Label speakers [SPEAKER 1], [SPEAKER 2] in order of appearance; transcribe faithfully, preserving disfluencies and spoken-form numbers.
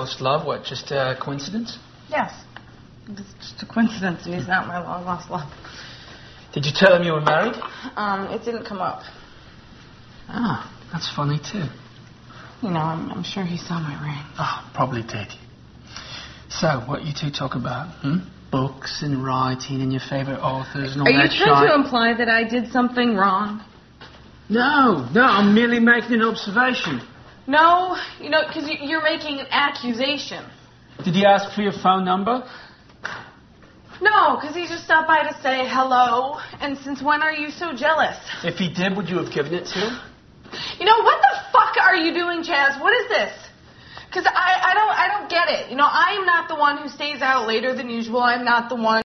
[SPEAKER 1] lost love? What, just a coincidence?
[SPEAKER 2] Yes. It's just a coincidence, and he's not my long lost love.
[SPEAKER 1] Did you tell him you were married?
[SPEAKER 2] Um, it didn't come up.
[SPEAKER 1] Ah, that's funny, too.
[SPEAKER 2] You know, I'm, I'm sure he saw my ring.
[SPEAKER 1] Oh, probably did. So, what you two talk about, hmm? Books and writing and your favourite authors and all
[SPEAKER 2] Are
[SPEAKER 1] that
[SPEAKER 2] you trying
[SPEAKER 1] shite.
[SPEAKER 2] to imply that I did something wrong?
[SPEAKER 1] No, no, I'm merely making an observation.
[SPEAKER 2] No, you know, because you're making an accusation.
[SPEAKER 1] Did he ask for your phone number?
[SPEAKER 2] No, because he just stopped by to say hello. And since when are you so jealous?
[SPEAKER 1] If he did, would you have given it to him?
[SPEAKER 2] You know, what the fuck are you doing, Chaz? What is this? Because I, I don't I don't get it. You know, I am not the one who stays out later than usual. I'm not the one